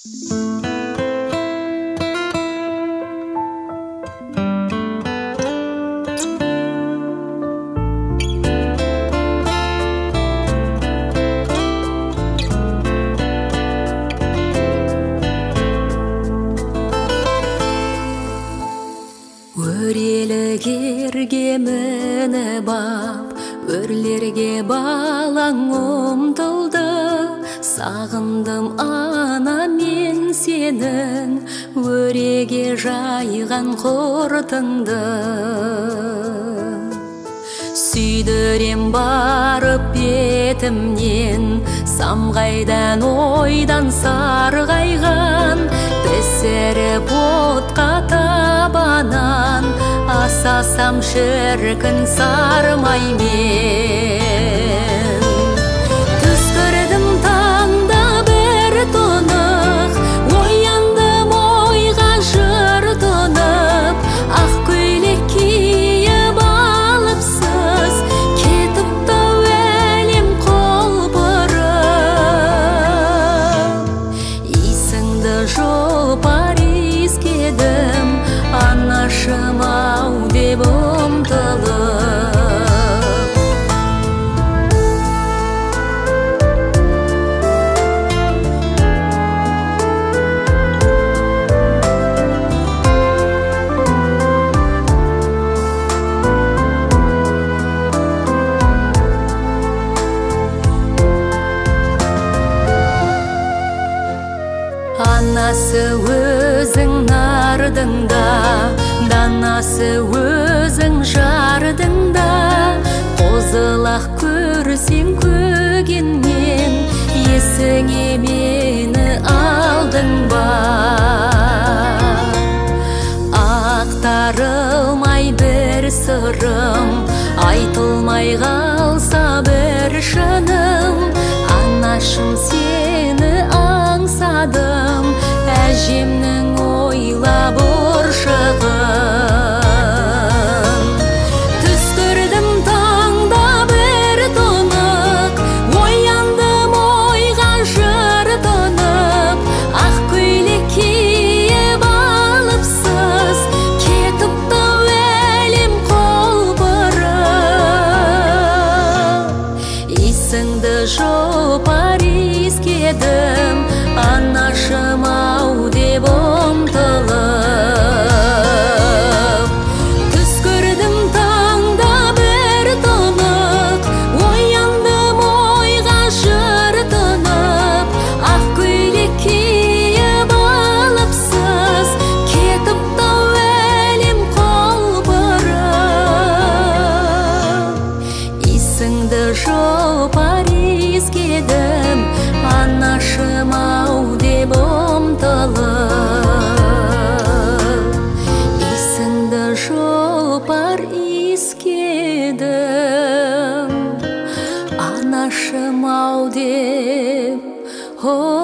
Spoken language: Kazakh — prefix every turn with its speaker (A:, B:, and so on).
A: Өрелігерге мініп ап, өрлерге балаң ұмтылды. Сағындым ана мен сенің, өреге жайған құртыңды. Сүйдірем барып бетімнен, самғайдан ойдан сарғайған. Пісіріп отқа табанан, асасам шіркін сармай мен. Түс көрдім таңда бір тұнық, ояндым ойға жыр тұнып. Ақ көйлек киіп алыпсыз, кетіпті әлем құлпырып. Исіңді жопар иіскедім, анашым-ау деп ұмтылып. Анасы өзің нардыңда, данасы өзің жардыңда. Қозылақ көрсең көгеннен, есіңе мені алдың ба? Ақтарылмай бір сырым, айтылмай қалса бір шыным. Анашым сені аңсадым, әжемнің ойлап ұршығын. Түс көрдім таңда бір тұнық, ояндым ойға жыр тұнып. Ақ көйлек киіп алыпсыз, кетіпті әлем құлпырып. Исіңді жопар иіскедім, анашым-ау деп ұмтылып. Түс көрдім таңда бір тұнық, ояндым ойға жыр тұнып. Ақ көйлек киіп алыпсыз, кетіпті әлем құлпырып. Исіңді жопар иіскедім, анашым-ау деп ұмтылып. Исіңді жопар иіскедім, анашым-ау деп